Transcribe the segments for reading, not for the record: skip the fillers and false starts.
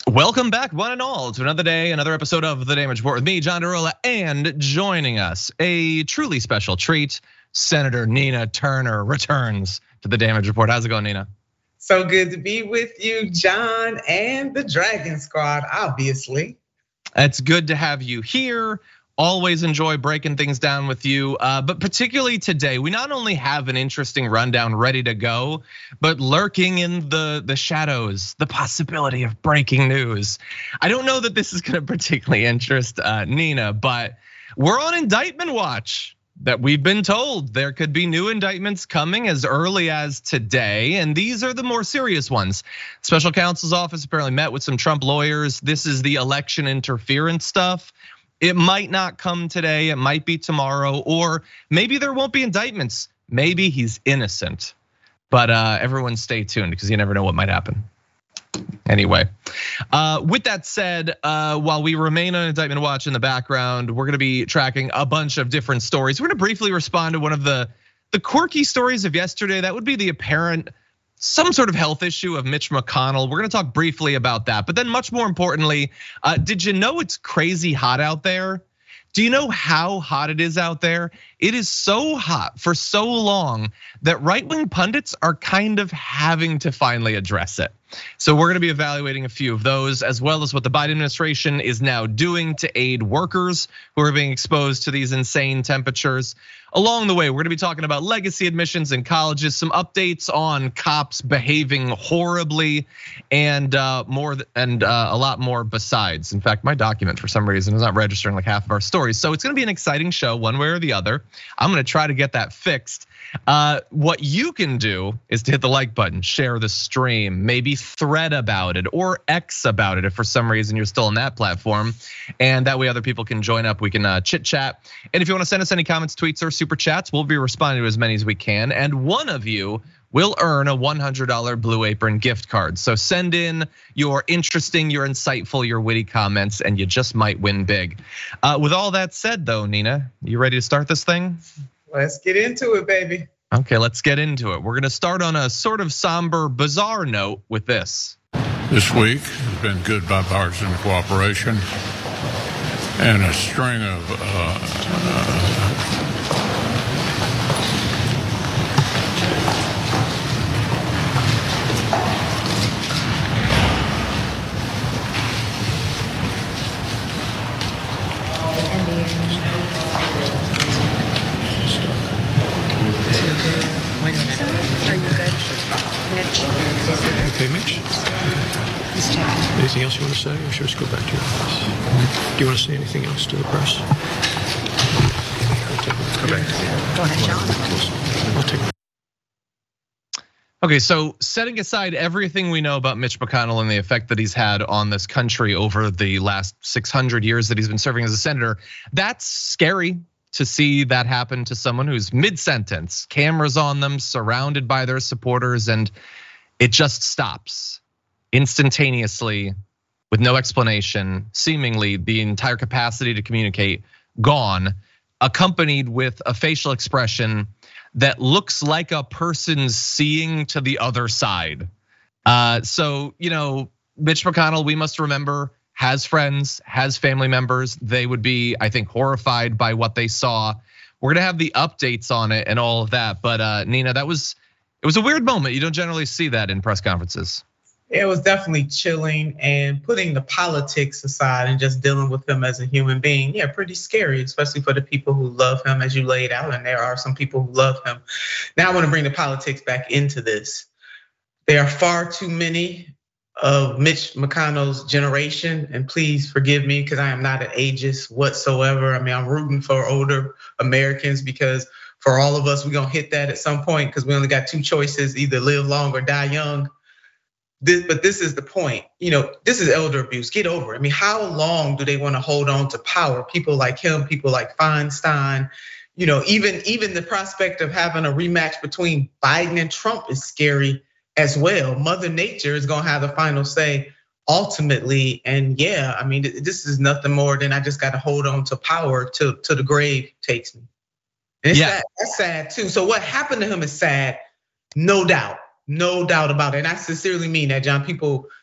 Welcome back, one and all, to another day, another episode of The Damage Report with me, John Derola, and joining us, a truly special treat, Senator Nina Turner returns to The Damage Report. How's it going, Nina? So good to be with you, John, and the Dragon Squad, obviously. It's good to have you here. Always enjoy breaking things down with you, but particularly today, we not only have an interesting rundown ready to go, but lurking in the shadows, the possibility of breaking news. I don't know that this is gonna particularly interest Nina, but we're on indictment watch. That we've been told there could be new indictments coming as early as today, and these are the more serious ones. Special counsel's office apparently met with some Trump lawyers. This is the election interference stuff. It might not come today, it might be tomorrow, or maybe there won't be indictments. Maybe he's innocent. But everyone stay tuned because you never know what might happen. Anyway, with that said, while we remain on indictment watch in the background, we're gonna be tracking a bunch of different stories. We're gonna briefly respond to one of the quirky stories of yesterday. That would be the apparent some sort of health issue of Mitch McConnell. We're gonna talk briefly about that, but then much more importantly, did you know it's crazy hot out there? Do you know how hot it is out there? It is so hot for so long that right-wing pundits are kind of having to finally address it. So we're gonna be evaluating a few of those, as well as what the Biden administration is now doing to aid workers who are being exposed to these insane temperatures. Along the way, we're gonna be talking about legacy admissions in colleges, some updates on cops behaving horribly, and more and a lot more besides. In fact, my document for some reason is not registering like half of our stories. So it's gonna be an exciting show one way or the other. I'm gonna try to get that fixed. What you can do is to hit the like button, share the stream, maybe thread about it or X about it if for some reason you're still on that platform. And that way other people can join up, we can chit chat. And if you wanna send us any comments, tweets, or super chats, we'll be responding to as many as we can. And one of you will earn a $100 Blue Apron gift card. So send in your interesting, your insightful, your witty comments, and you just might win big. With all that said though, Nina, you ready to start this thing? Let's get into it, baby. Okay, let's get into it. We're gonna start on a sort of somber, bizarre note with this. This week has been good bipartisan cooperation and a string of Okay, Mitch. Anything else you want to say, or should we just go back to your office? Do you want to say anything else to the press? Go back. Go ahead, John. I'll take. Okay, so setting aside everything we know about Mitch McConnell and the effect that he's had on this country over the last 600 years that he's been serving as a senator, that's scary to see that happen to someone who's mid-sentence, cameras on them, surrounded by their supporters, and it just stops instantaneously with no explanation, seemingly the entire capacity to communicate gone, accompanied with a facial expression that looks like a person seeing to the other side. So, Mitch McConnell, we must remember, has friends, has family members. They would be, I think, horrified by what they saw. We're gonna have the updates on it and all of that. But Nina, it was a weird moment. You don't generally see that in press conferences. It was definitely chilling, and putting the politics aside and just dealing with him as a human being. Yeah, pretty scary, especially for the people who love him, as you laid out. And there are some people who love him. Now I want to bring the politics back into this. There are far too many of Mitch McConnell's generation, and please forgive me because I am not an ageist whatsoever. I mean, I'm rooting for older Americans because for all of us, we're gonna hit that at some point because we only got two choices: either live long or die young. But this is the point, this is elder abuse. Get over it. I mean, how long do they want to hold on to power? People like him, people like Feinstein, even the prospect of having a rematch between Biden and Trump is scary as well. Mother Nature is gonna have the final say ultimately. And yeah, I mean, this is nothing more than I just got to hold on to power till the grave takes me. And it's sad. That's sad too. So what happened to him is sad, no doubt. No doubt about it. And I sincerely mean that, John. People,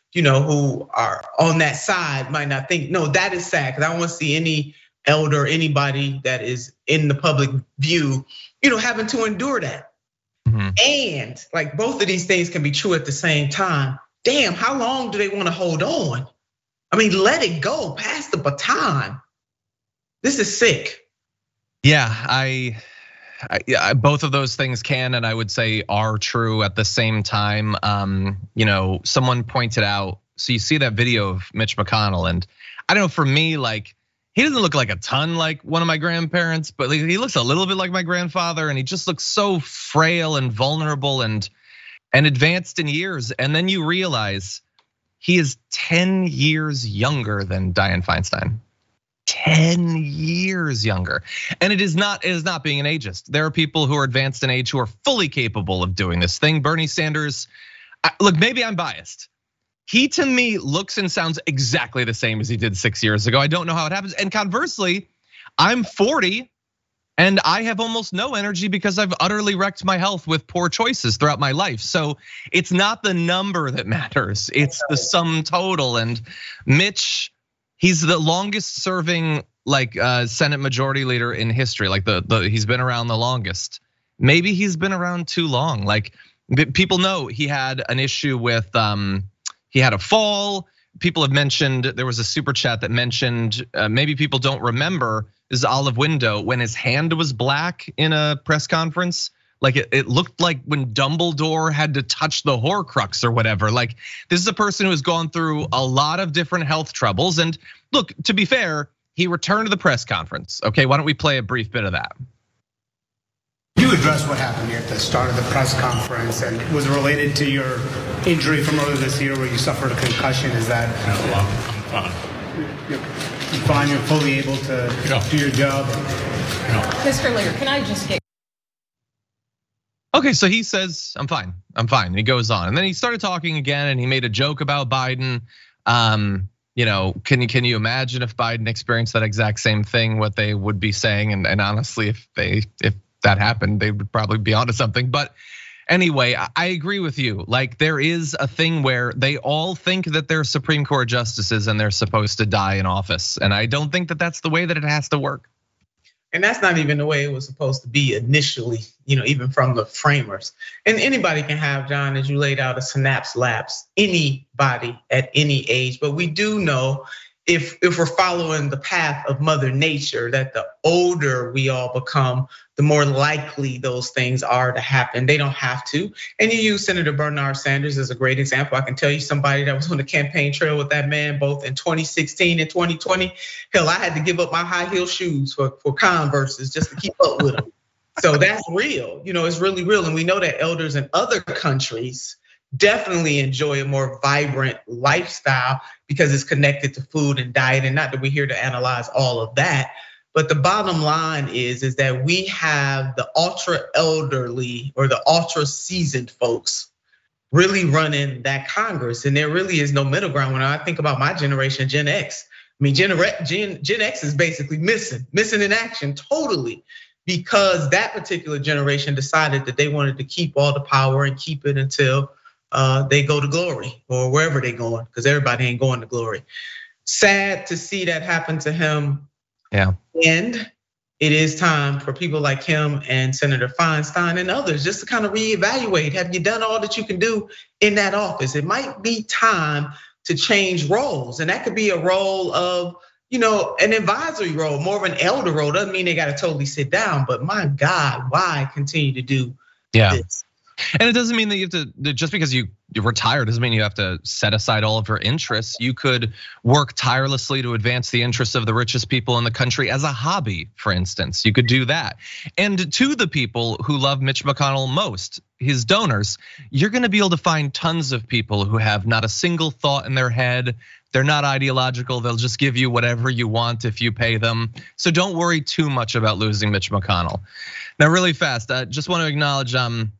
who are on that side might not think, no, that is sad, because I don't want to see any elder, anybody that is in the public view, having to endure that. Mm-hmm. And like both of these things can be true at the same time. Damn, how long do they want to hold on? I mean, let it go, pass the baton. This is sick. Yeah, I both of those things can, and I would say are true at the same time. Someone pointed out, so you see that video of Mitch McConnell, and I don't know, for me, like, he doesn't look like a ton like one of my grandparents, but he looks a little bit like my grandfather, and he just looks so frail and vulnerable and advanced in years. And then you realize he is 10 years younger than Dianne Feinstein. 10 years younger. And it is not being an ageist. There are people who are advanced in age who are fully capable of doing this thing. Bernie Sanders, look, maybe I'm biased. He, to me, looks and sounds exactly the same as he did 6 years ago. I don't know how it happens. And conversely, I'm 40 and I have almost no energy because I've utterly wrecked my health with poor choices throughout my life. So it's not the number that matters, it's the sum total. And Mitch, he's the longest serving Senate Majority Leader in history. Like he's been around the longest. Maybe he's been around too long. Like, people know he had an issue with, he had a fall. People have mentioned, there was a super chat that mentioned, maybe people don't remember, is Olive Window, when his hand was black in a press conference. Like it looked like when Dumbledore had to touch the Horcrux or whatever. Like, this is a person who has gone through a lot of different health troubles. And look, to be fair, he returned to the press conference. Okay, why don't we play a brief bit of that? You addressed what happened here at the start of the press conference, and was it related to your injury from earlier this year where you suffered a concussion? Is that? No, I'm fine. You're fine, you're fully able to do your job? No. Mr. Lear, can I just get? Okay, so he says, I'm fine. He goes on, and then he started talking again, and he made a joke about Biden. Can you imagine if Biden experienced that exact same thing, what they would be saying? And honestly, if that happened, they would probably be onto something. But anyway, I agree with you. Like, there is a thing where they all think that they're Supreme Court justices and they're supposed to die in office. And I don't think that that's the way that it has to work. And that's not even the way it was supposed to be initially, even from the framers. And anybody can have, John, as you laid out, a synapse lapse, anybody at any age. But we do know, if we're following the path of Mother Nature, that the older we all become, the more likely those things are to happen. They don't have to. And you use Senator Bernard Sanders as a great example. I can tell you somebody that was on the campaign trail with that man both in 2016 and 2020. Hell, I had to give up my high heel shoes for Converses just to keep up with him. So that's real. It's really real. And we know that elders in other countries definitely enjoy a more vibrant lifestyle because it's connected to food and diet. And not that we're here to analyze all of that, but the bottom line is that we have the ultra elderly or the ultra seasoned folks really running that Congress. And there really is no middle ground. When I think about my generation, Gen X, I mean, Gen X is basically missing in action totally, because that particular generation decided that they wanted to keep all the power and keep it until they go to glory or wherever they're going, because everybody ain't going to glory. Sad to see that happen to him. Yeah. And it is time for people like him and Senator Feinstein and others just to kind of reevaluate. Have you done all that you can do in that office? It might be time to change roles. And that could be a role of, an advisory role, more of an elder role. Doesn't mean they got to totally sit down, but my God, why continue to do this? And it doesn't mean that you have to, just because you retire doesn't mean you have to set aside all of your interests. You could work tirelessly to advance the interests of the richest people in the country as a hobby, for instance. You could do that. And to the people who love Mitch McConnell most, his donors, you're gonna be able to find tons of people who have not a single thought in their head. They're not ideological. They'll just give you whatever you want if you pay them. So don't worry too much about losing Mitch McConnell. Now, really fast, I just want to acknowledge,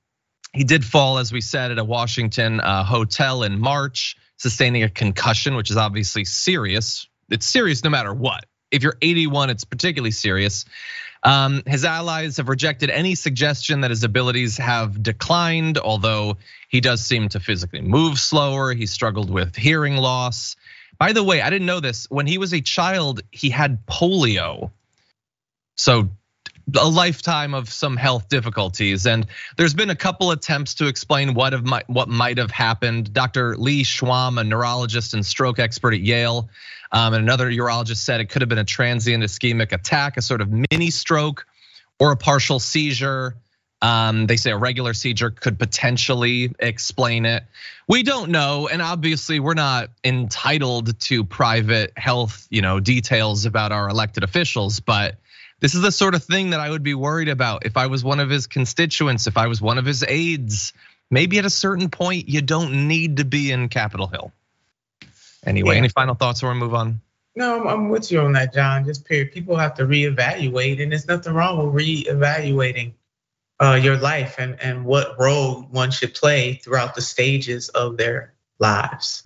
he did fall, as we said, at a Washington hotel in March, sustaining a concussion, which is obviously serious. It's serious no matter what. If you're 81, it's particularly serious. His allies have rejected any suggestion that his abilities have declined, although he does seem to physically move slower. He struggled with hearing loss. By the way, I didn't know this. When he was a child, he had polio. So a lifetime of some health difficulties. And there's been a couple attempts to explain what might have happened. Dr. Lee Schwam, a neurologist and stroke expert at Yale, and another urologist said it could have been a transient ischemic attack, a sort of mini stroke or a partial seizure. They say a regular seizure could potentially explain it. We don't know, and obviously we're not entitled to private health, details about our elected officials, but this is the sort of thing that I would be worried about if I was one of his constituents, if I was one of his aides. Maybe at a certain point, you don't need to be in Capitol Hill. Anyway, Any final thoughts before we move on? No, I'm with you on that, John. Just period. People have to reevaluate, and there's nothing wrong with reevaluating your life and what role one should play throughout the stages of their lives.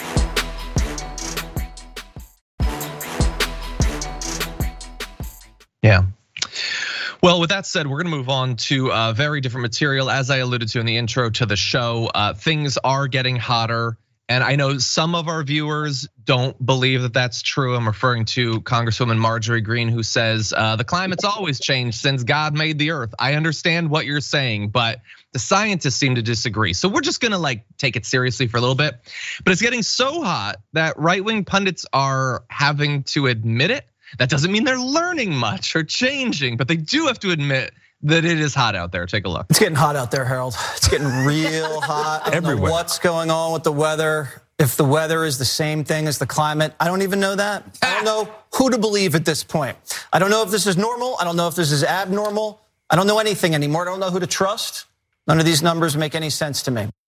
Yeah. Well, with that said, we're gonna move on to very different material. As I alluded to in the intro to the show, things are getting hotter. And I know some of our viewers don't believe that that's true. I'm referring to Congresswoman Marjorie Greene, who says the climate's always changed since God made the earth. I understand what you're saying, but the scientists seem to disagree. So we're just gonna take it seriously for a little bit. But it's getting so hot that right-wing pundits are having to admit it. That doesn't mean they're learning much or changing, but they do have to admit that it is hot out there. Take a look. It's getting hot out there, Harold. It's getting real hot. I don't know what's going on with the weather. If the weather is the same thing as the climate, I don't even know that. I don't know who to believe at this point. I don't know if this is normal. I don't know if this is abnormal. I don't know anything anymore. I don't know who to trust. None of these numbers make any sense to me.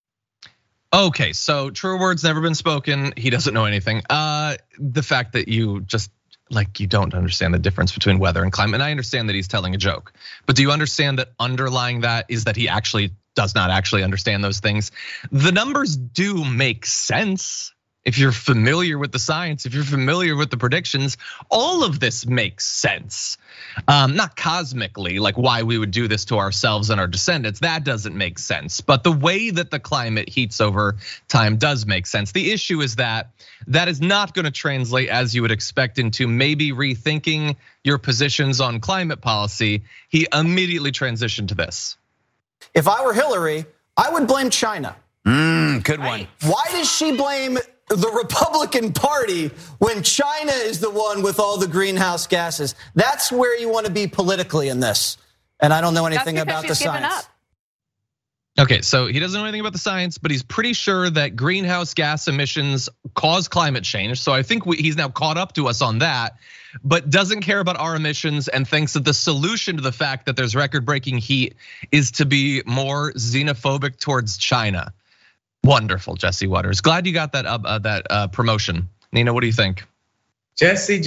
Okay, so true words never been spoken. He doesn't know anything. The fact that you just you don't understand the difference between weather and climate. And I understand that he's telling a joke, but do you understand that underlying that is that he actually does not actually understand those things? The numbers do make sense. If you're familiar with the science, if you're familiar with the predictions, all of this makes sense. Not cosmically, like why we would do this to ourselves and our descendants, that doesn't make sense. But the way that the climate heats over time does make sense. The issue is that is not gonna translate as you would expect into maybe rethinking your positions on climate policy. He immediately transitioned to this. If I were Hillary, I would blame China. Good one. Why does she blame the Republican Party when China is the one with all the greenhouse gases? That's where you want to be politically in this. And I don't know anything about the science. Okay, so he doesn't know anything about the science, but he's pretty sure that greenhouse gas emissions cause climate change. So I think he's now caught up to us on that, but doesn't care about our emissions and thinks that the solution to the fact that there's record-breaking heat is to be more xenophobic towards China. Wonderful, Jesse Waters. Glad you got that promotion. Nina, what do you think? Jesse.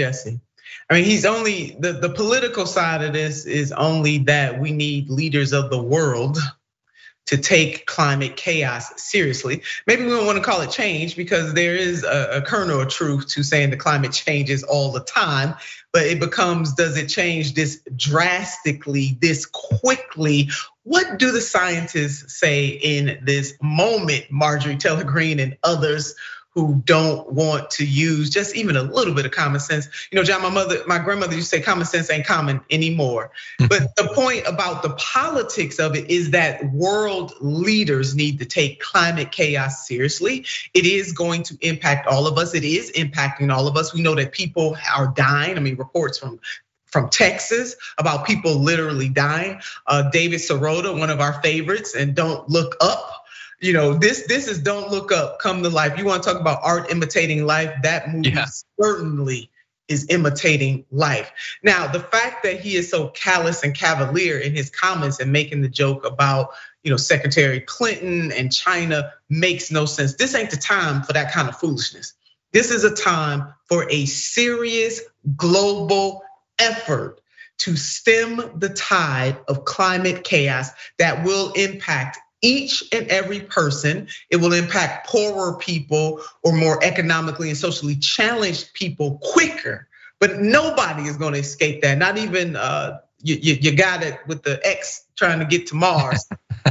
I mean, he's only the political side of this is only that we need leaders of the world to take climate chaos seriously. Maybe we don't want to call it change because there is a kernel of truth to saying the climate changes all the time, but it becomes, does it change this drastically, this quickly? What do the scientists say in this moment, Marjorie Taylor Greene and others who don't want to use just even a little bit of common sense? John, my grandmother used to say common sense ain't common anymore. But the point about the politics of it is that world leaders need to take climate chaos seriously. It is going to impact all of us. It is impacting all of us. We know that people are dying. I mean, reports from Texas about people literally dying. David Sirota, one of our favorites, and Don't Look Up. This is Don't Look Up, Come to Life. You want to talk about art imitating life? That movie certainly is imitating life. Now, the fact that he is so callous and cavalier in his comments and making the joke about, Secretary Clinton and China makes no sense. This ain't the time for that kind of foolishness. This is a time for a serious global effort to stem the tide of climate chaos that will impact each and every person. It will impact poorer people or more economically and socially challenged people quicker But nobody is going to escape that. Not even you got it with the X trying to get to Mars.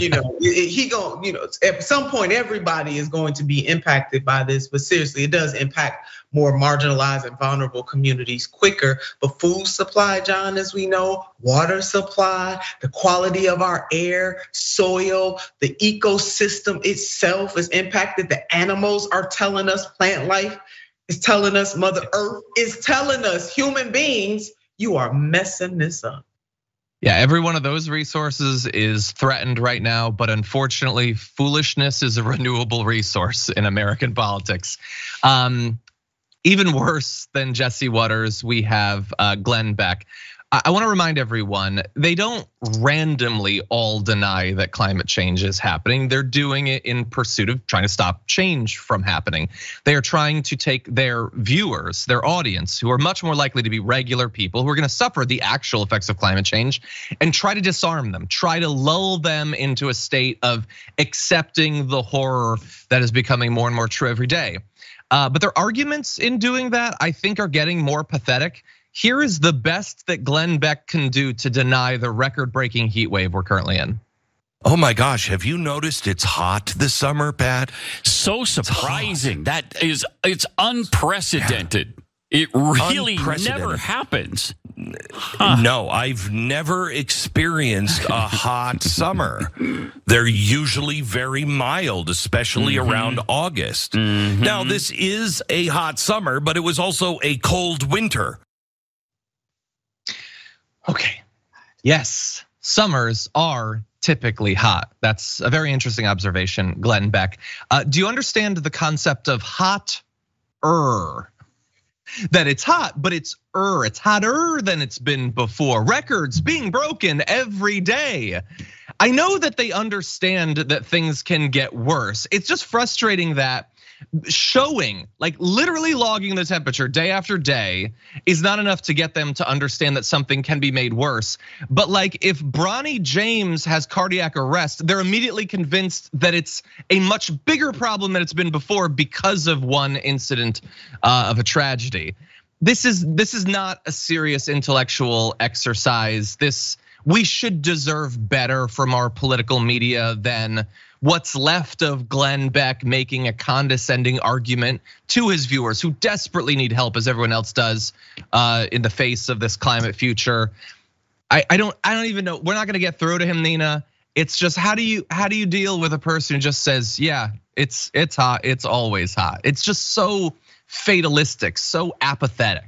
At some point everybody is going to be impacted by this. But seriously, it does impact more marginalized and vulnerable communities quicker. But food supply, John, as we know, water supply, the quality of our air, soil, the ecosystem itself is impacted. The animals are telling us, plant life is telling us, Mother Earth is telling us, human beings, you are messing this up. Yeah, every one of those resources is threatened right now, but unfortunately, foolishness is a renewable resource in American politics. Even worse than Jesse Watters, we have Glenn Beck. I want to remind everyone, they don't randomly all deny that climate change is happening. They're doing it in pursuit of trying to stop change from happening. They are trying to take their viewers, their audience, who are much more likely to be regular people who are going to suffer the actual effects of climate change, and try to disarm them, try to lull them into a state of accepting the horror that is becoming more and more true every day. But their arguments in doing that, I think, are getting more pathetic. Here is the best that Glenn Beck can do to deny the record-breaking heat wave we're currently in. Oh my gosh, have you noticed it's hot this summer, Pat? So surprising. It's unprecedented. Yeah. It really never happens. No, I've never experienced a hot summer. They're usually very mild, especially around August. Now, this is a hot summer, but it was also a cold winter. Okay, yes, summers are typically hot. That's a very interesting observation, Glenn Beck. Do you understand the concept of hot-er? That it's hot, but it's hotter than it's been before. Records being broken every day. I know that they understand that things can get worse. It's just frustrating that showing, like literally logging the temperature day after day is not enough to get them to understand that something can be made worse. But like if Bronny James has cardiac arrest, they're immediately convinced that it's a much bigger problem than it's been before because of one incident of a tragedy. This is not a serious intellectual exercise. We should deserve better from our political media than what's left of Glenn Beck making a condescending argument to his viewers who desperately need help, as everyone else does, in the face of this climate future. I don't even know. We're not gonna get through to him, Nina. It's just how do you deal with a person who just says, yeah, it's hot, it's always hot. It's just so fatalistic, so apathetic.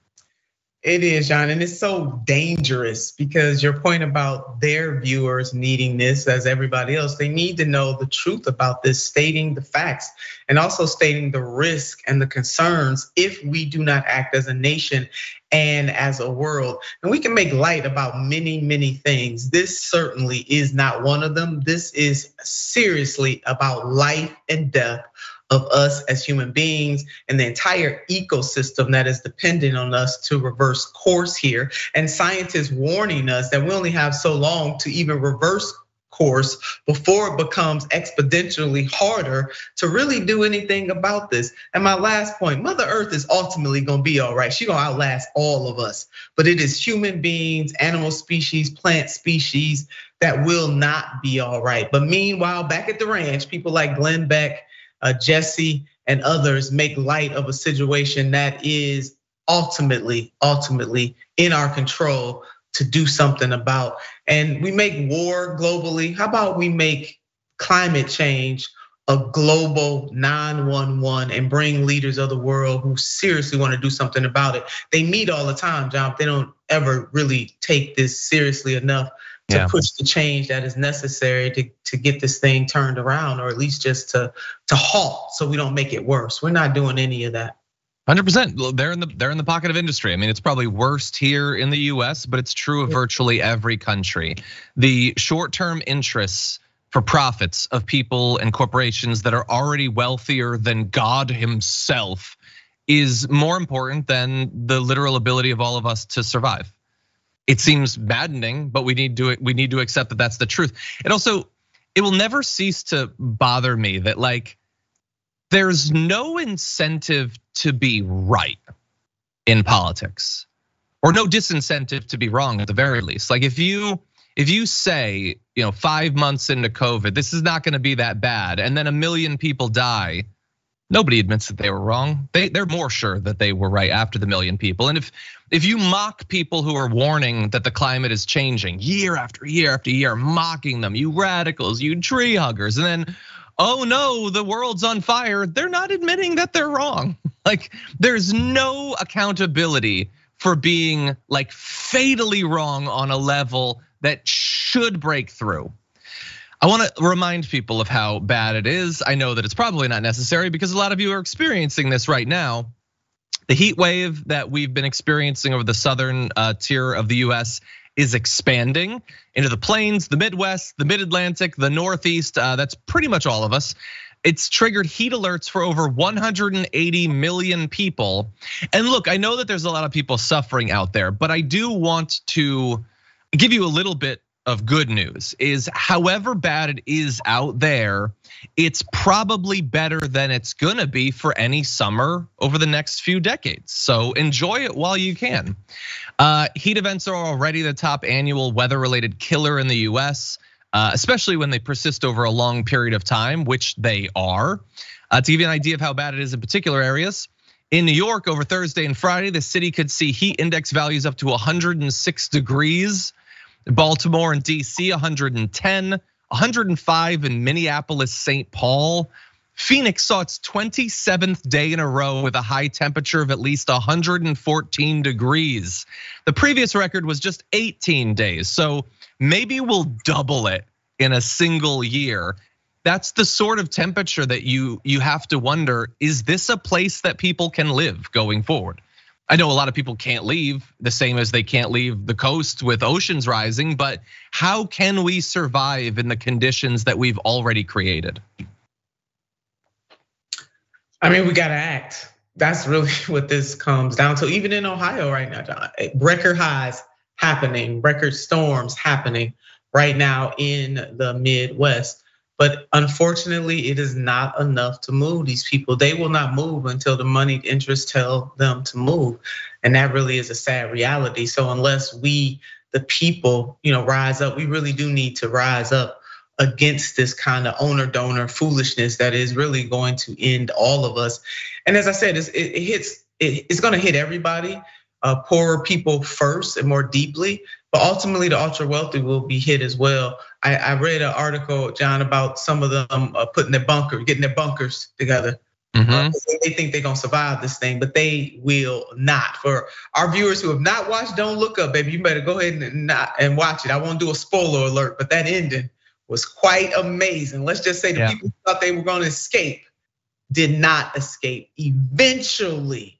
It is, John, and it's so dangerous because your point about their viewers needing this as everybody else, they need to know the truth about this, stating the facts and also stating the risk and the concerns if we do not act as a nation and as a world. And we can make light about many, many things. This certainly is not one of them. This is seriously about life and death of us as human beings and the entire ecosystem that is dependent on us to reverse course here. And scientists warning us that we only have so long to even reverse course before it becomes exponentially harder to really do anything about this. And my last point, Mother Earth is ultimately gonna be all right. She's gonna outlast all of us. But it is human beings, animal species, plant species that will not be all right. But meanwhile, back at the ranch, people like Glenn Beck, Jesse and others make light of a situation that is ultimately in our control to do something about. And we make war globally. How about we make climate change a global 911 and bring leaders of the world who seriously want to do something about it? They meet all the time, John. They don't ever really take this seriously enough to push the change that is necessary to get this thing turned around, or at least just to halt so we don't make it worse. We're not doing any of that. 100%. They're in the pocket of industry. I mean, it's probably worst here in the US, but it's true of virtually every country. The short-term interests for profits of people and corporations that are already wealthier than God himself is more important than the literal ability of all of us to survive. It seems maddening, but we need to accept that that's the truth. It will never cease to bother me that like there's no incentive to be right. in politics, or no disincentive to be wrong at the very least. Like if you say, 5 months into COVID, this is not gonna be that bad, and then 1 million people die, nobody admits that they were wrong. They're more sure that they were right after the 1 million people. And if you mock people who are warning that the climate is changing year after year after year, mocking them, you radicals, you tree huggers, and then, oh no, the world's on fire, they're not admitting that they're wrong. Like there's no accountability for being like fatally wrong on a level that should break through. I want to remind people of how bad it is. I know that it's probably not necessary because a lot of you are experiencing this right now. The heat wave that we've been experiencing over the southern tier of the US is expanding into the plains, the Midwest, the Mid-Atlantic, the Northeast. That's pretty much all of us. It's triggered heat alerts for over 180 million people. And look, I know that there's a lot of people suffering out there, but I do want to give you a little bit of good news. Is however bad it is out there, it's probably better than it's gonna be for any summer over the next few decades. So enjoy it while you can. Heat events are already the top annual weather-related killer in the US, especially when they persist over a long period of time, which they are. To give you an idea of how bad it is in particular areas, in New York over Thursday and Friday, the city could see heat index values up to 106 degrees. Baltimore and DC, 110, 105 in Minneapolis, St. Paul. Phoenix saw its 27th day in a row with a high temperature of at least 114 degrees. The previous record was just 18 days, so maybe we'll double it in a single year. That's the sort of temperature that you have to wonder, is this a place that people can live going forward? I know a lot of people can't leave, the same as they can't leave the coast with oceans rising, but how can we survive in the conditions that we've already created? I mean, we gotta act. That's really what this comes down to. Even in Ohio right now, John, record highs happening, record storms happening right now in the Midwest. But unfortunately, it is not enough to move these people. They will not move until the moneyed interests tell them to move. And that really is a sad reality. So unless we, the people, rise up, we really do need to rise up against this kind of owner-donor foolishness that is really going to end all of us. And as I said, it's gonna hit everybody, poorer people first and more deeply, but ultimately the ultra wealthy will be hit as well. I read an article, John, about some of them getting their bunkers together. They think they're gonna survive this thing, but they will not. For our viewers who have not watched Don't Look Up, baby, you better go ahead and watch it. I won't do a spoiler alert, but that ending was quite amazing. Let's just say the people who thought they were gonna escape did not escape. Eventually,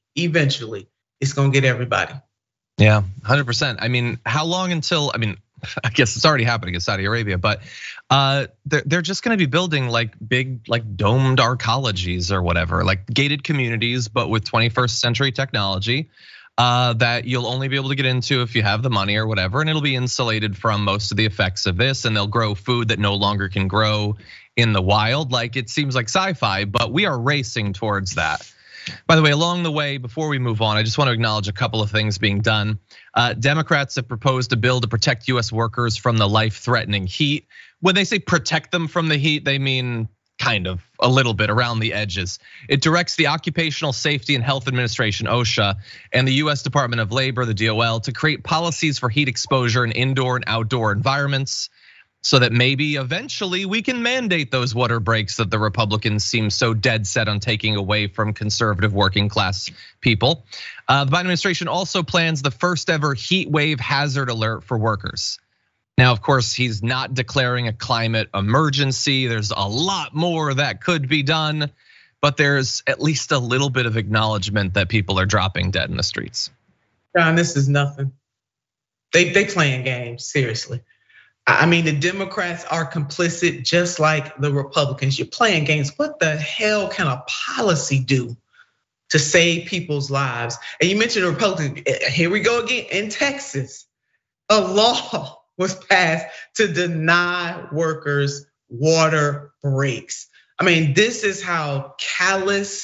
it's gonna get everybody. Yeah, 100%. I mean, how long until, I guess it's already happening in Saudi Arabia, but they're just gonna be building like big, like domed arcologies or whatever, like gated communities, but with 21st century technology that you'll only be able to get into if you have the money or whatever, and it'll be insulated from most of the effects of this, and they'll grow food that no longer can grow in the wild. Like it seems like sci-fi, but we are racing towards that. By the way, along the way, before we move on, I just want to acknowledge a couple of things being done. Democrats have proposed a bill to protect US workers from the life-threatening heat. When they say protect them from the heat, they mean kind of a little bit around the edges. It directs the Occupational Safety and Health Administration, OSHA, and the US Department of Labor, the DOL, to create policies for heat exposure in indoor and outdoor environments, so that maybe eventually we can mandate those water breaks that the Republicans seem so dead set on taking away from conservative working class people. The Biden administration also plans the first ever heat wave hazard alert for workers. Now, of course, he's not declaring a climate emergency. There's a lot more that could be done, but there's at least a little bit of acknowledgement that people are dropping dead in the streets. John, this is nothing. They playing games, seriously. I mean, the Democrats are complicit just like the Republicans. You're playing games. What the hell can a policy do to save people's lives? And you mentioned the Republicans. Here we go again. In Texas, a law was passed to deny workers water breaks. I mean, this is how callous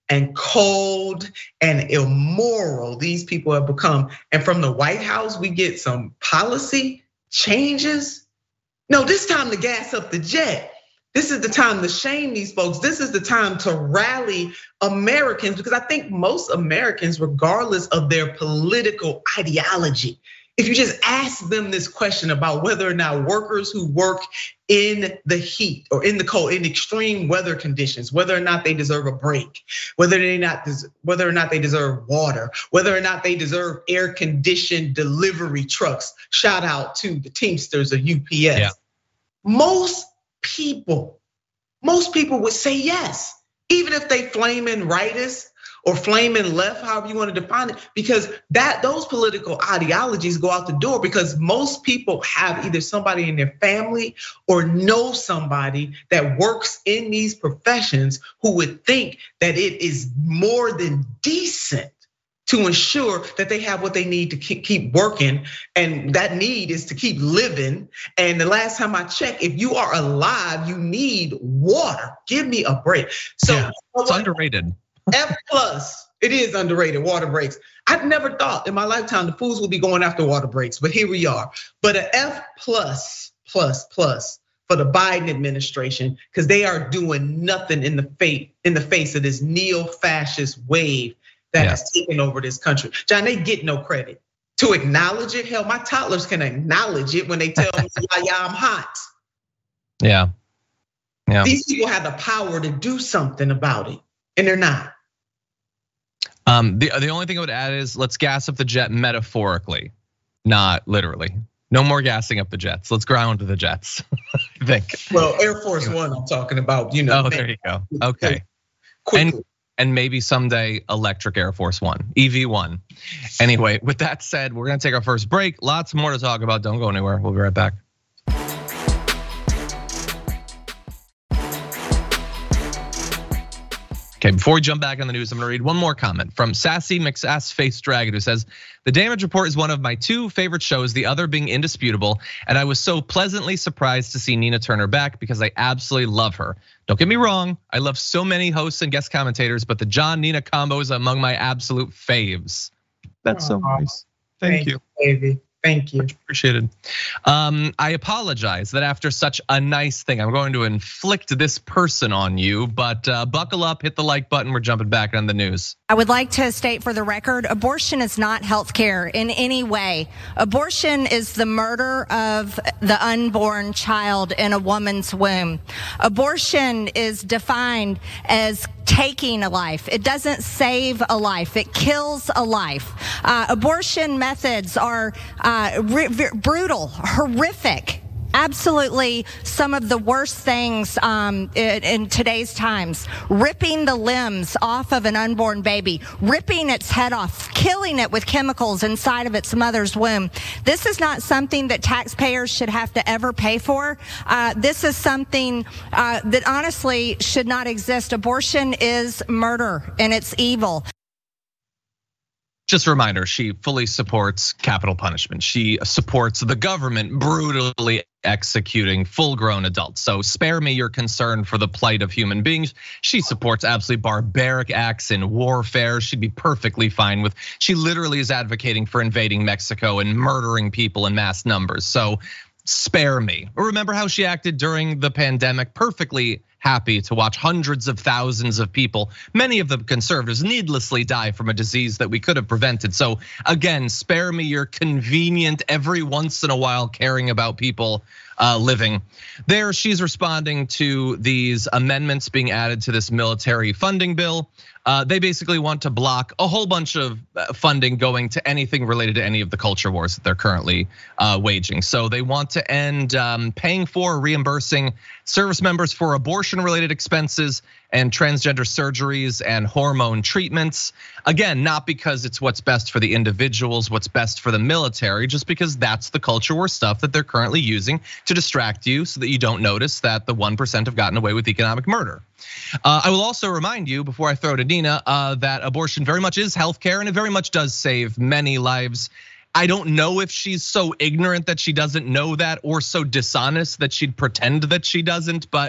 and cold and immoral these people have become. And from the White House, we get some policy changes. No, this time to gas up the jet. This is the time to shame these folks. This is the time to rally Americans, because I think most Americans, regardless of their political ideology, if you just ask them this question about whether or not workers who work in the heat or in the cold, in extreme weather conditions, whether or not they deserve a break, whether or not they deserve water, whether or not they deserve air-conditioned delivery trucks. Shout out to the Teamsters of UPS. Yeah. Most people would say yes, even if they flaming rightist or flaming left, however you want to define it, because those political ideologies go out the door, because most people have either somebody in their family or know somebody that works in these professions who would think that it is more than decent to ensure that they have what they need to keep working, and that need is to keep living. And the last time I checked, if you are alive, you need water. Give me a break. So yeah, it's underrated. F+, it is underrated, water breaks. I've never thought in my lifetime the fools would be going after water breaks, but here we are. But an F++ for the Biden administration, because they are doing nothing in the face of this neo-fascist wave that has taken over this country. John, they get no credit to acknowledge it. Hell, my toddlers can acknowledge it when they tell me, yeah, I'm hot. Yeah. These people have the power to do something about it, and they're not. The only thing I would add is let's gas up the jet metaphorically, not literally. No more gassing up the jets. Let's ground the jets, I think. Well, Air Force One, I'm talking about, Oh, there you go. Okay. Quickly. And maybe someday electric Air Force One, EV1. Anyway, with that said, we're gonna take our first break. Lots more to talk about. Don't go anywhere. We'll be right back. Okay, before we jump back on the news, I'm gonna read one more comment from Sassy McSassface Dragon, who says, the Damage Report is one of my two favorite shows, the other being Indisputable. And I was so pleasantly surprised to see Nina Turner back because I absolutely love her. Don't get me wrong, I love so many hosts and guest commentators, but the John Nina combo is among my absolute faves. That's so nice. Thank you, baby. Thank you. Much appreciated. I apologize that after such a nice thing, I'm going to inflict this person on you, but buckle up, hit the like button. We're jumping back on the news. I would like to state for the record, abortion is not health care in any way. Abortion is the murder of the unborn child in a woman's womb. Abortion is defined as taking a life. It doesn't save a life. It kills a life. Abortion methods are brutal, horrific. Absolutely some of the worst things in today's times. Ripping the limbs off of an unborn baby, ripping its head off, killing it with chemicals inside of its mother's womb. This is not something that taxpayers should have to ever pay for. This is something that honestly should not exist. Abortion is murder and it's evil. Just a reminder, she fully supports capital punishment. She supports the government brutally executing full-grown adults. So spare me your concern for the plight of human beings. She supports absolutely barbaric acts in warfare. She'd be perfectly fine with. She literally is advocating for invading Mexico and murdering people in mass numbers. So spare me. Remember how she acted during the pandemic? Perfectly happy to watch hundreds of thousands of people, many of them conservatives, needlessly die from a disease that we could have prevented. So again, spare me your convenient every once in a while caring about people living. There, she's responding to these amendments being added to this military funding bill. They basically want to block a whole bunch of funding going to anything related to any of the culture wars that they're currently waging. So they want to end paying for, reimbursing service members for abortion-related expenses and transgender surgeries and hormone treatments. Again, not because it's what's best for the individuals, what's best for the military, just because that's the culture war stuff that they're currently using to distract you so that you don't notice that the 1% have gotten away with economic murder. I will also remind you before I throw to Nina that abortion very much is healthcare and it very much does save many lives. I don't know if she's so ignorant that she doesn't know that or so dishonest that she'd pretend that she doesn't, but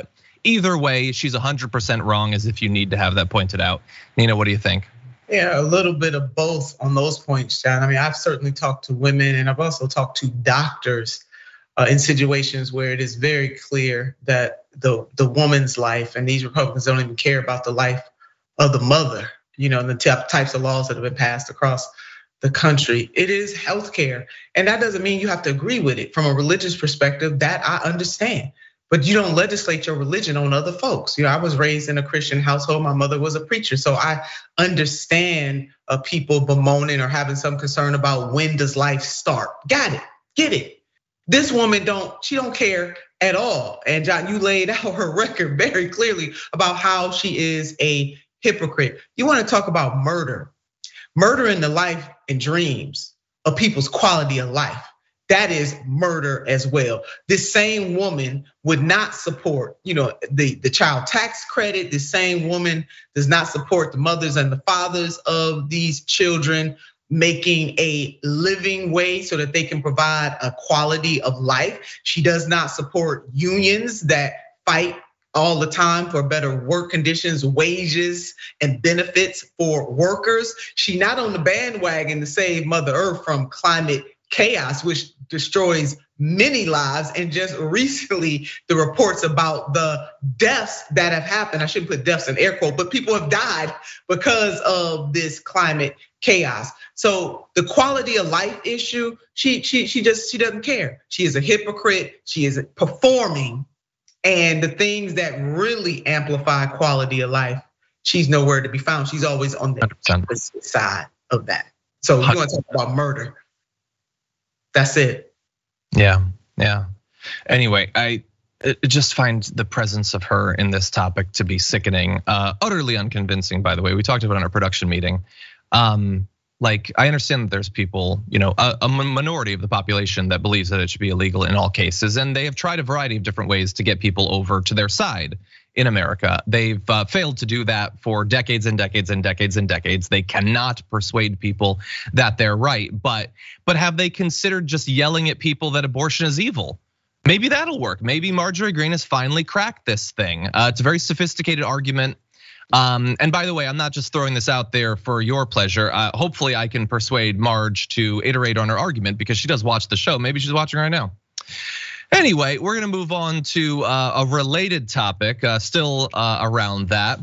either way, she's 100% wrong, as if you need to have that pointed out. Nina, what do you think? Yeah, a little bit of both on those points, John. I mean, I've certainly talked to women, and I've also talked to doctors in situations where it is very clear that the woman's life, and these Republicans don't even care about the life of the mother, and the types of laws that have been passed across the country. It is healthcare, and that doesn't mean you have to agree with it. From a religious perspective, that I understand. But you don't legislate your religion on other folks. I was raised in a Christian household. My mother was a preacher. So I understand people bemoaning or having some concern about when does life start. Got it, get it. This woman she don't care at all. And John, you laid out her record very clearly about how she is a hypocrite. You wanna talk about murder. Murder in the life and dreams of people's quality of life. That is murder as well. This same woman would not support, the child tax credit. This same woman does not support the mothers and the fathers of these children making a living wage so that they can provide a quality of life. She does not support unions that fight all the time for better work conditions, wages, and benefits for workers. She not on the bandwagon to save Mother Earth from climate chaos, which destroys many lives. And just recently, the reports about the deaths that have happened, I shouldn't put deaths in air quote, but people have died because of this climate chaos. So the quality of life issue, she doesn't care. She is a hypocrite, she is performing, and the things that really amplify quality of life, she's nowhere to be found. She's always on the opposite side of that. So you want to talk about murder? That's it. Yeah. Anyway, I just find the presence of her in this topic to be sickening, utterly unconvincing, by the way. We talked about it in our production meeting. Like, I understand that there's people, a minority of the population that believes that it should be illegal in all cases. And they have tried a variety of different ways to get people over to their side in America. They've failed to do that for decades and decades and decades and decades. They cannot persuade people that they're right. But have they considered just yelling at people that abortion is evil? Maybe that'll work. Maybe Marjorie Greene has finally cracked this thing. It's a very sophisticated argument. And by the way, I'm not just throwing this out there for your pleasure. Hopefully I can persuade Marge to iterate on her argument because she does watch the show. Maybe she's watching right now. Anyway, we're gonna move on to a related topic, still around that.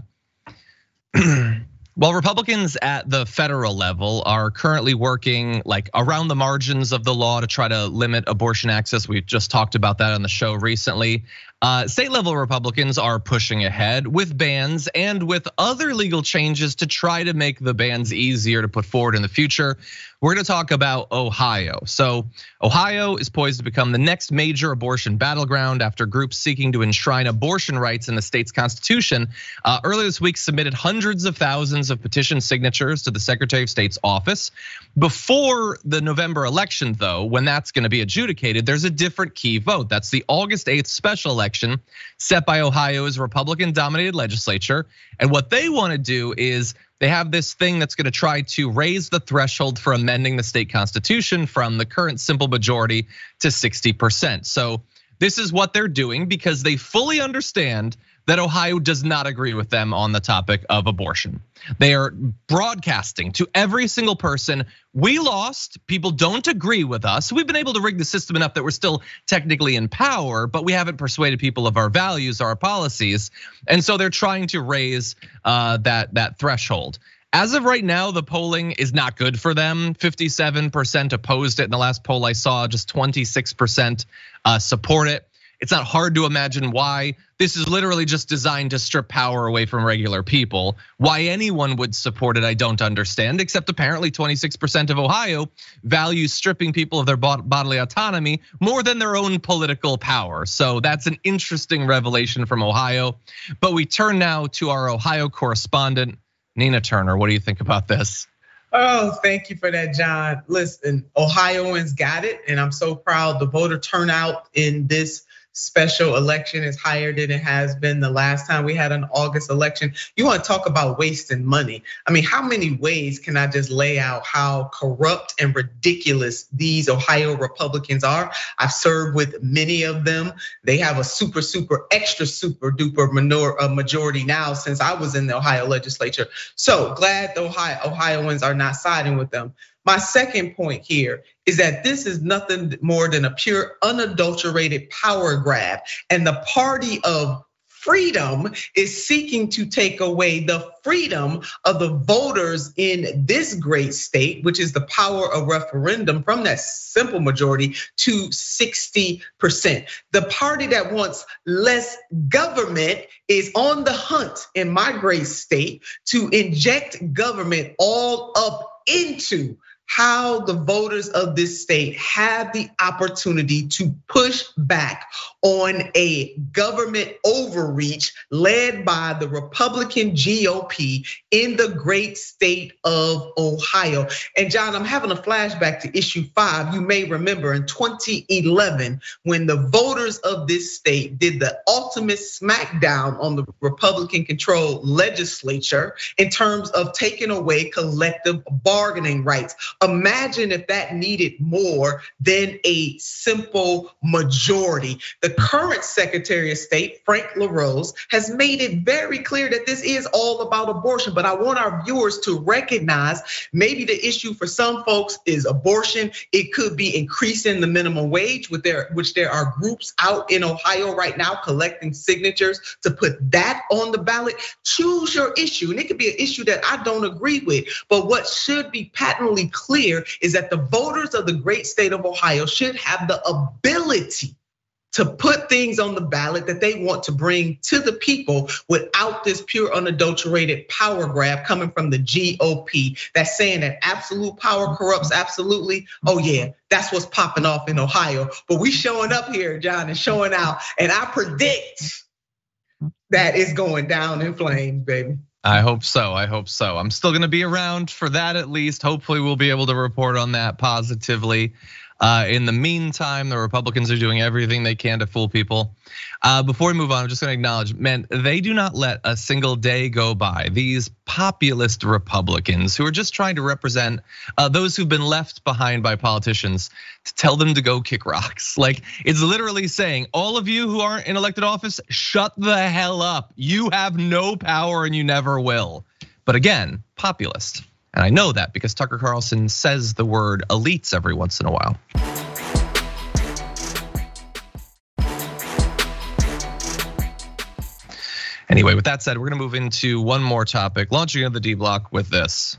While Republicans at the federal level are currently working like around the margins of the law to try to limit abortion access, we just talked about that on the show recently. State level Republicans are pushing ahead with bans and with other legal changes to try to make the bans easier to put forward in the future. We're gonna talk about Ohio. So Ohio is poised to become the next major abortion battleground after groups seeking to enshrine abortion rights in the state's constitution earlier this week submitted hundreds of thousands of petition signatures to the Secretary of State's office. Before the November election, though, when that's gonna be adjudicated, there's a different key vote. That's the August 8th special election set by Ohio's Republican-dominated legislature. And what they wanna do is they have this thing that's gonna try to raise the threshold for amending the state constitution from the current simple majority to 60%. So this is what they're doing because they fully understand that Ohio does not agree with them on the topic of abortion. They are broadcasting to every single person, we lost, people don't agree with us. We've been able to rig the system enough that we're still technically in power, but we haven't persuaded people of our values, our policies. And so they're trying to raise that threshold. As of right now, the polling is not good for them. 57% opposed it in the last poll I saw, just 26% support it. It's not hard to imagine why. This is literally just designed to strip power away from regular people. Why anyone would support it, I don't understand, except apparently 26% of Ohio values stripping people of their bodily autonomy more than their own political power. So that's an interesting revelation from Ohio. But we turn now to our Ohio correspondent, Nina Turner. What do you think about this? Oh, thank you for that, John. Listen, Ohioans got it, and I'm so proud. The voter turnout in this special election is higher than it has been the last time we had an August election. You want to talk about wasting money. I mean, how many ways can I just lay out how corrupt and ridiculous these Ohio Republicans are? I've served with many of them. They have a super extra super duper majority now since I was in the Ohio legislature. So glad the Ohioans are not siding with them. My second point here is that this is nothing more than a pure unadulterated power grab. And the party of freedom is seeking to take away the freedom of the voters in this great state, which is the power of referendum, from that simple majority to 60%. The party that wants less government is on the hunt in my great state to inject government all up into how the voters of this state have the opportunity to push back on a government overreach led by the Republican GOP in the great state of Ohio. And John, I'm having a flashback to issue 5. You may remember in 2011, when the voters of this state did the ultimate smackdown on the Republican controlled legislature in terms of taking away collective bargaining rights. Imagine if that needed more than a simple majority. The current Secretary of State, Frank LaRose, has made it very clear that this is all about abortion. But I want our viewers to recognize maybe the issue for some folks is abortion. It could be increasing the minimum wage, which there are groups out in Ohio right now collecting signatures to put that on the ballot. Choose your issue, and it could be an issue that I don't agree with. But what should be patently clear is that the voters of the great state of Ohio should have the ability to put things on the ballot that they want to bring to the people without this pure unadulterated power grab coming from the GOP that's saying that absolute power corrupts absolutely. Oh yeah, that's what's popping off in Ohio. But we showing up here, John, and showing out, and I predict that it's going down in flames, baby. I hope so. I'm still gonna be around for that at least. Hopefully we'll be able to report on that positively. In the meantime, the Republicans are doing everything they can to fool people. Before we move on, I'm just gonna acknowledge, man, they do not let a single day go by. These populist Republicans who are just trying to represent those who've been left behind by politicians to tell them to go kick rocks. Like, it's literally saying, all of you who aren't in elected office, shut the hell up. You have no power and you never will. But again, populist. And I know that because Tucker Carlson says the word elites every once in a while. Anyway, with that said, we're gonna move into one more topic, launching into the D block with this.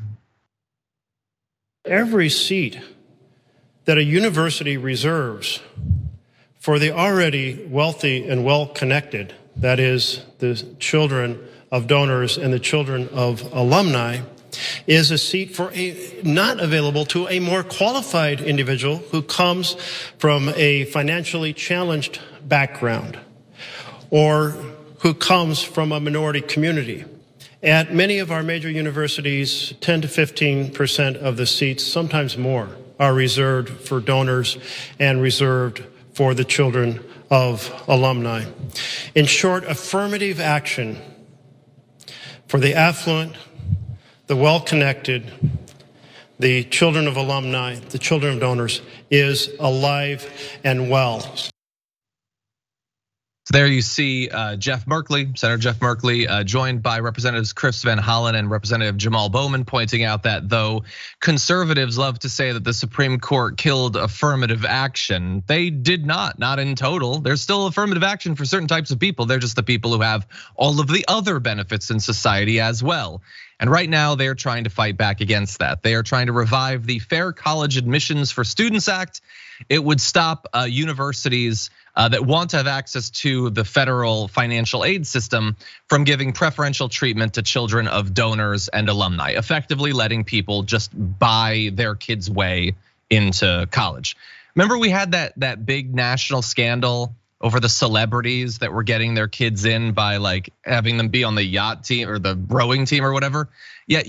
Every seat that a university reserves for the already wealthy and well-connected, that is the children of donors and the children of alumni, is a seat for not available to a more qualified individual who comes from a financially challenged background or who comes from a minority community. At many of our major universities, 10 to 15% of the seats, sometimes more, are reserved for donors and reserved for the children of alumni. In short, affirmative action for the affluent, the well-connected, the children of alumni, the children of donors is alive and well. So there you see Jeff Merkley, Senator Jeff Merkley, joined by Representatives Chris Van Hollen and Representative Jamal Bowman, pointing out that though conservatives love to say that the Supreme Court killed affirmative action, they did not in total. There's still affirmative action for certain types of people. They're just the people who have all of the other benefits in society as well. And right now they're trying to fight back against that. They are trying to revive the Fair College Admissions for Students Act. It would stop universities that want to have access to the federal financial aid system from giving preferential treatment to children of donors and alumni, effectively letting people just buy their kids' way into college. Remember we had that big national scandal over the celebrities that were getting their kids in by like having them be on the yacht team or the rowing team or whatever. Yeah,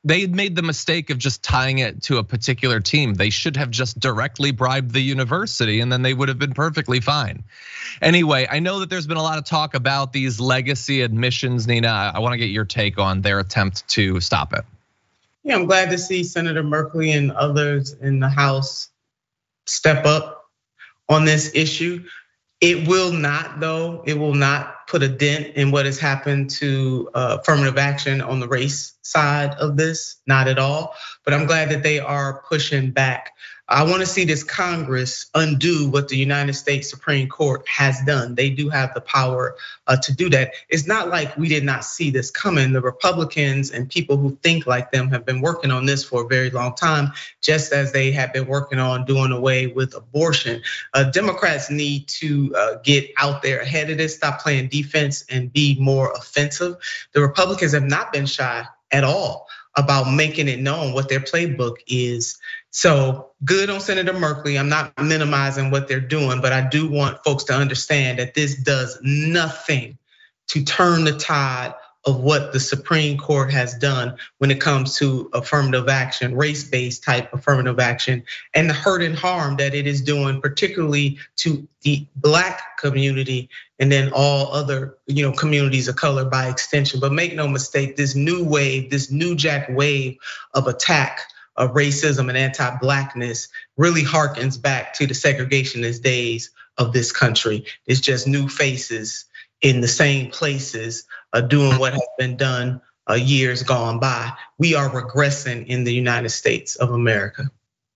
they had made the mistake of just tying it to a particular team. They should have just directly bribed the university and then they would have been perfectly fine. Anyway, I know that there's been a lot of talk about these legacy admissions. Nina, I want to get your take on their attempt to stop it. Yeah, I'm glad to see Senator Merkley and others in the House step up on this issue. It will not, though, it will not put a dent in what has happened to affirmative action on the race side of this, not at all. But I'm glad that they are pushing back. I want to see this Congress undo what the United States Supreme Court has done. They do have the power to do that. It's not like we did not see this coming. The Republicans and people who think like them have been working on this for a very long time, just as they have been working on doing away with abortion. Democrats need to get out there ahead of this, stop playing defense and be more offensive. The Republicans have not been shy at all about making it known what their playbook is. So good on Senator Merkley. I'm not minimizing what they're doing, but I do want folks to understand that this does nothing to turn the tide of what the Supreme Court has done when it comes to affirmative action, race-based type affirmative action, and the hurt and harm that it is doing, particularly to the Black community and then all other communities of color by extension. But make no mistake, this new wave, this new jack wave of attack of racism and anti-Blackness really harkens back to the segregationist days of this country. It's just new faces in the same places doing what has been done years gone by. We are regressing in the United States of America.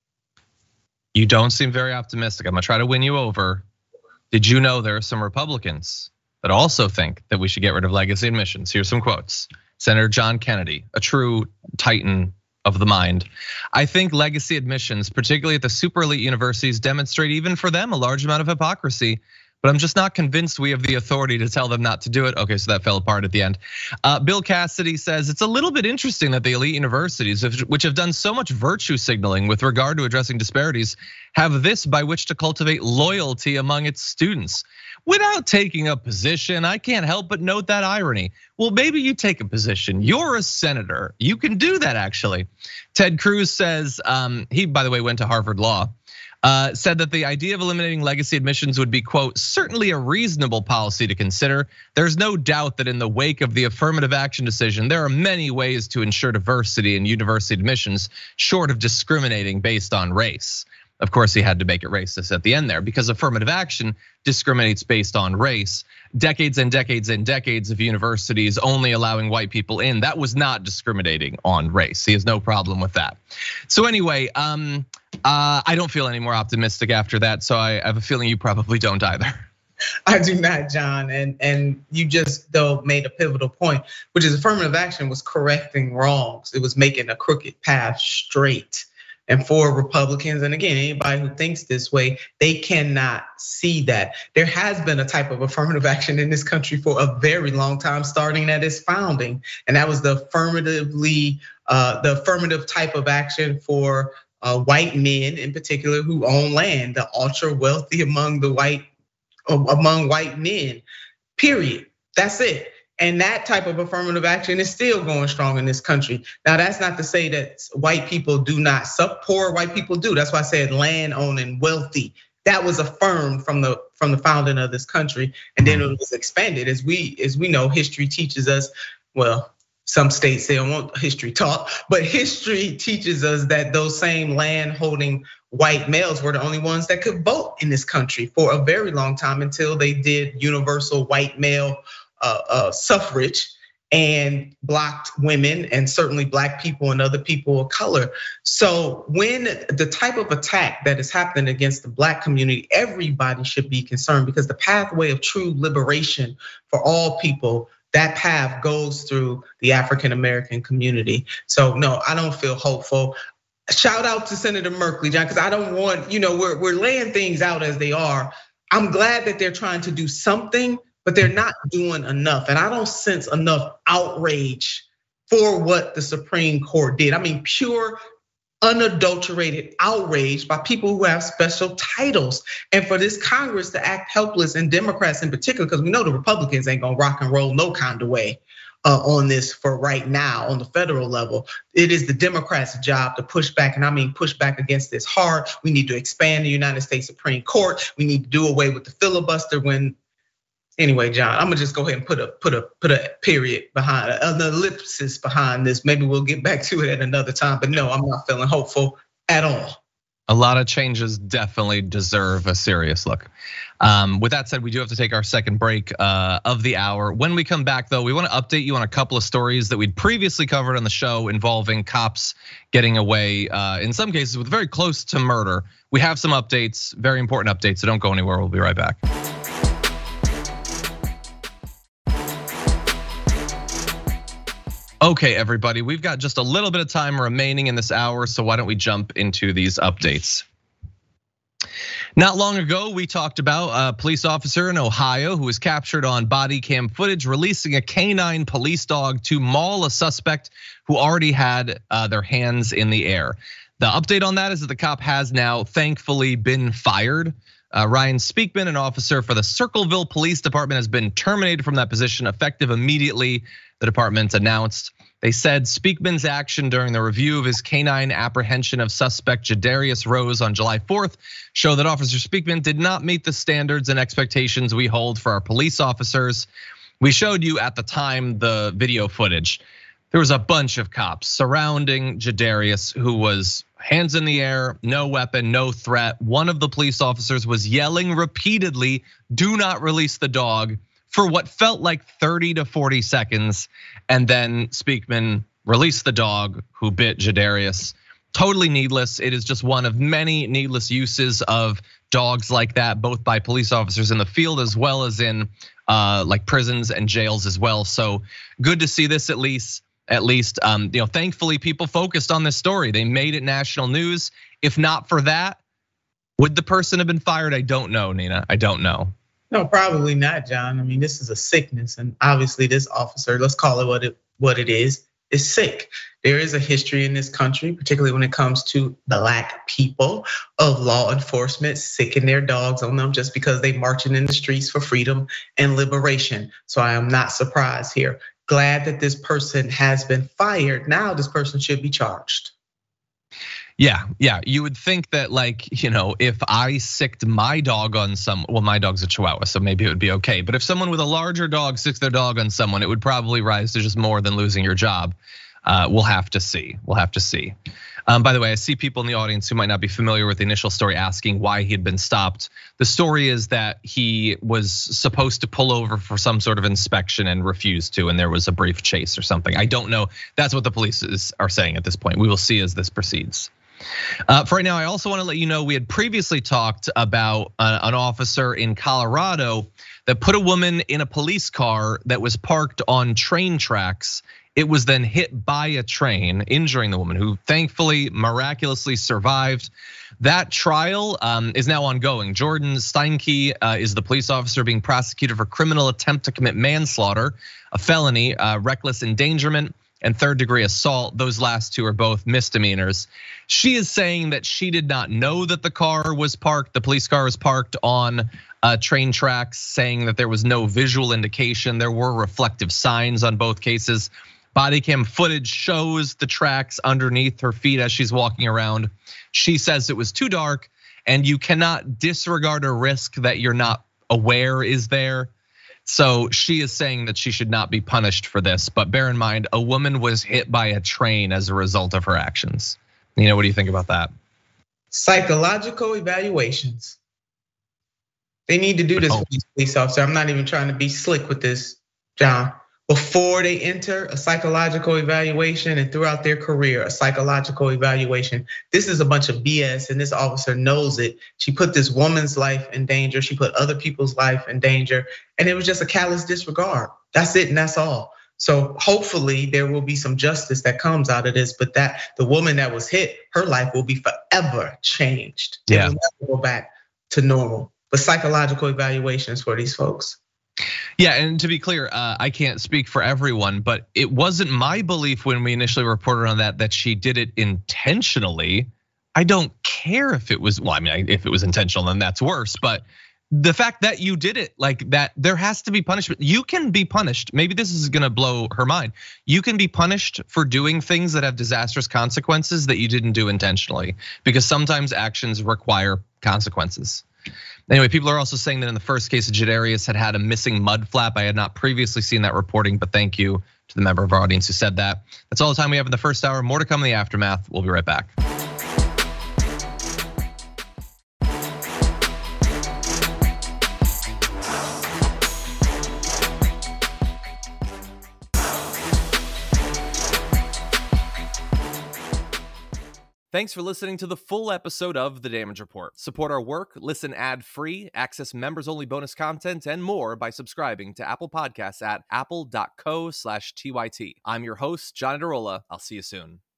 You don't seem very optimistic. I'm gonna try to win you over. Did you know there are some Republicans that also think that we should get rid of legacy admissions? Here's some quotes. Senator John Kennedy, a true titan of the mind. I think legacy admissions, particularly at the super elite universities, demonstrate even for them a large amount of hypocrisy. But I'm just not convinced we have the authority to tell them not to do it. Okay, so that fell apart at the end. Bill Cassidy says it's a little bit interesting that the elite universities, which have done so much virtue signaling with regard to addressing disparities, have this by which to cultivate loyalty among its students. Without taking a position, I can't help but note that irony. Well, maybe you take a position. You're a senator. You can do that, actually. Ted Cruz says, he, by the way, went to Harvard Law. Said that the idea of eliminating legacy admissions would be, quote, certainly a reasonable policy to consider. There's no doubt that in the wake of the affirmative action decision, there are many ways to ensure diversity in university admissions, short of discriminating based on race. Of course, he had to make it racist at the end there because affirmative action discriminates based on race. Decades and decades and decades of universities only allowing white people in, that was not discriminating on race. He has no problem with that. So anyway, I don't feel any more optimistic after that. So I have a feeling you probably don't either. I do not, John, and you just though made a pivotal point, which is affirmative action was correcting wrongs. It was making a crooked path straight. And for Republicans, and again, anybody who thinks this way, they cannot see that. There has been a type of affirmative action in this country for a very long time, starting at its founding. And that was the affirmative type of action for white men in particular who own land, the ultra wealthy among white men, period. That's it. And that type of affirmative action is still going strong in this country. Now, that's not to say that white people do not, poor white people do. That's why I said land owning, wealthy. That was affirmed from the founding of this country, and then it was expanded. As we know, history teaches us. Well, some states they don't want history taught, but history teaches us that those same land holding white males were the only ones that could vote in this country for a very long time until they did universal white male suffrage and blocked women and certainly Black people and other people of color. So when the type of attack that is happening against the Black community, everybody should be concerned because the pathway of true liberation for all people, that path goes through the African American community. So no, I don't feel hopeful. Shout out to Senator Merkley, John, because I don't want, we're laying things out as they are. I'm glad that they're trying to do something, but they're not doing enough. And I don't sense enough outrage for what the Supreme Court did. I mean, pure, unadulterated outrage by people who have special titles. And for this Congress to act helpless, and Democrats in particular, because we know the Republicans ain't gonna rock and roll no kind of way on this for right now on the federal level. It is the Democrats' job to push back, and I mean push back against this hard. We need to expand the United States Supreme Court. We need to do away with the filibuster. Anyway, John, I'm gonna just go ahead and put a period behind, an ellipsis behind this. Maybe we'll get back to it at another time. But no, I'm not feeling hopeful at all. A lot of changes definitely deserve a serious look. With that said, we do have to take our second break of the hour. When we come back, though, we want to update you on a couple of stories that we'd previously covered on the show involving cops getting away, in some cases with very close to murder. We have some updates, very important updates, so don't go anywhere. We'll be right back. Okay, everybody, we've got just a little bit of time remaining in this hour, so why don't we jump into these updates? Not long ago, we talked about a police officer in Ohio who was captured on body cam footage releasing a canine police dog to maul a suspect who already had their hands in the air. The update on that is that the cop has now thankfully been fired. Ryan Speakman, an officer for the Circleville Police Department, has been terminated from that position effective immediately, the department announced. They said Speakman's action during the review of his canine apprehension of suspect Jadarius Rose on July 4th show that Officer Speakman did not meet the standards and expectations we hold for our police officers. We showed you at the time the video footage. There was a bunch of cops surrounding Jadarius, who was hands in the air, no weapon, no threat. One of the police officers was yelling repeatedly, "Do not release the dog," for what felt like 30 to 40 seconds. And then Speakman released the dog who bit Jadarius. Totally needless. It is just one of many needless uses of dogs like that, both by police officers in the field as well as in like prisons and jails as well. So good to see this at least. Thankfully people focused on this story. They made it national news. If not for that, would the person have been fired? I don't know, Nina. I don't know. No, probably not, John. I mean, this is a sickness, and obviously this officer, let's call it what it is sick. There is a history in this country, particularly when it comes to Black people, of law enforcement sicking their dogs on them just because they marching in the streets for freedom and liberation. So I am not surprised here. Glad that this person has been fired. Now this person should be charged. Yeah, you would think that, like, if I sicked my dog on well, my dog's a Chihuahua, so maybe it would be okay. But if someone with a larger dog sicks their dog on someone, it would probably rise to just more than losing your job. We'll have to see. By the way, I see people in the audience who might not be familiar with the initial story asking why he had been stopped. The story is that he was supposed to pull over for some sort of inspection and refused to, and there was a brief chase or something. I don't know. That's what the police are saying at this point. We will see as this proceeds. For right now, I also want to let you know we had previously talked about an officer in Colorado that put a woman in a police car that was parked on train tracks. It was then hit by a train, injuring the woman, who thankfully miraculously survived. That trial is now ongoing. Jordan Steinke is the police officer being prosecuted for criminal attempt to commit manslaughter, a felony, reckless endangerment, and third-degree assault. Those last two are both misdemeanors. She is saying that she did not know that the car was parked. The police car was parked on train tracks, saying that there was no visual indication. There were reflective signs on both cases. Body cam footage shows the tracks underneath her feet as she's walking around. She says it was too dark, and you cannot disregard a risk that you're not aware is there. So she is saying that she should not be punished for this, but bear in mind, a woman was hit by a train as a result of her actions. What do you think about that? Psychological evaluations. They need to do this for these police officers. I'm not even trying to be slick with this, John. Before they enter, a psychological evaluation, and throughout their career, a psychological evaluation. This is a bunch of BS, and this officer knows it. She put this woman's life in danger. She put other people's life in danger, and it was just a callous disregard. That's it, and that's all. So hopefully there will be some justice that comes out of this, but that the woman that was hit, her life will be forever changed. Yeah, it will never go back to normal. But psychological evaluations for these folks. Yeah, and to be clear, I can't speak for everyone, but it wasn't my belief when we initially reported on that she did it intentionally. I don't care if it was, well, I mean, if it was intentional, then that's worse. But the fact that you did it, like that, there has to be punishment. You can be punished. Maybe this is gonna blow her mind. You can be punished for doing things that have disastrous consequences that you didn't do intentionally, because sometimes actions require consequences. Anyway, people are also saying that in the first case, Jadarius had a missing mud flap. I had not previously seen that reporting, but thank you to the member of our audience who said that. That's all the time we have in the first hour. More to come in the aftermath. We'll be right back. Thanks for listening to the full episode of The Damage Report. Support our work, listen ad-free, access members-only bonus content, and more by subscribing to Apple Podcasts at apple.co/TYT. I'm your host, John Adarola. I'll see you soon.